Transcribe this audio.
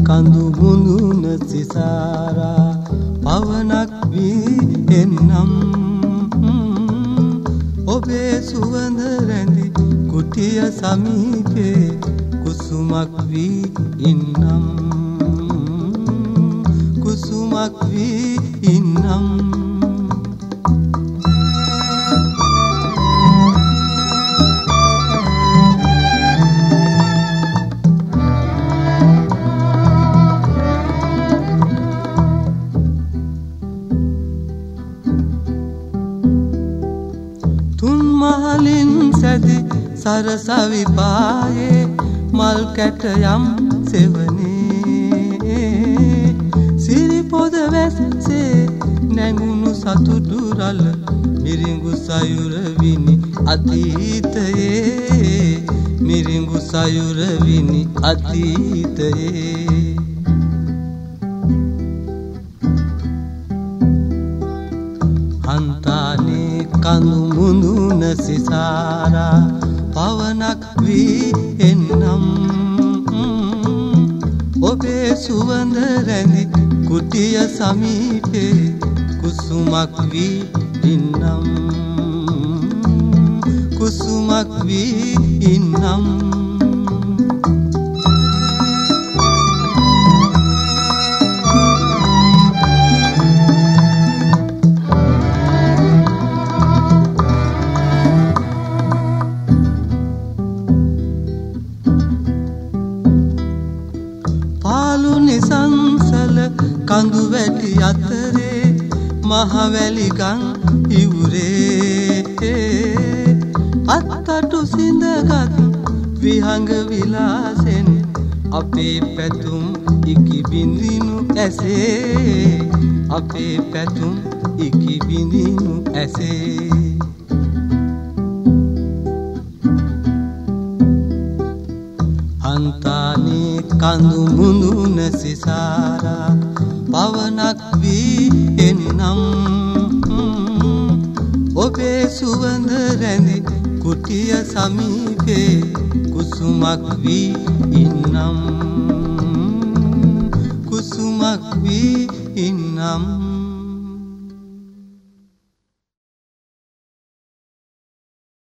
කඳු මුඳුන සිසාරා පවනක් වී එන්නම් ඔබේ සුවඳ රැඳි කුටිය සමීපේ කුසුමක් වී ඉන්නම් කුසුමක් වී ඉන්නම් මහලින් සැදි සරසවි පායේ මල් කැටයම් සෙවනේ සිරිපොද වැස්සේ නැඟුණු සතුටු රළ මිරිඟු සයුර විනි අතීතයේ මිරිඟු සයුර විනි අතීතයේ හන්තානේ කඳු මුඳුන සිසාරා පවනක් වී එන්නම් ඔබේ සුවඳ රැඳි කුටිය සමීපේ කුසුමක් වී ඉන්නම් කුසුමක් වී ඉන්නම් නිසංසල කඳු වැටි අතරේ මහවැලි ගම් ඉවුරේ අත්තටු සිඳගත් විහඟ විලාසෙන් අපේ පැතුම් ඉකි බිඳිනු ඇසේ අපේ පැතුම් ඉකි බිඳිනු ඇසේ හන්තානේ කඳු මුඳුන සිසාරා පවනක් වී එන්නම් ඔබේ සුවඳ රැඳි කුටිය සමීපේ කුසුමක් වී ඉන්නම් කුසුමක් වී ඉන්නම්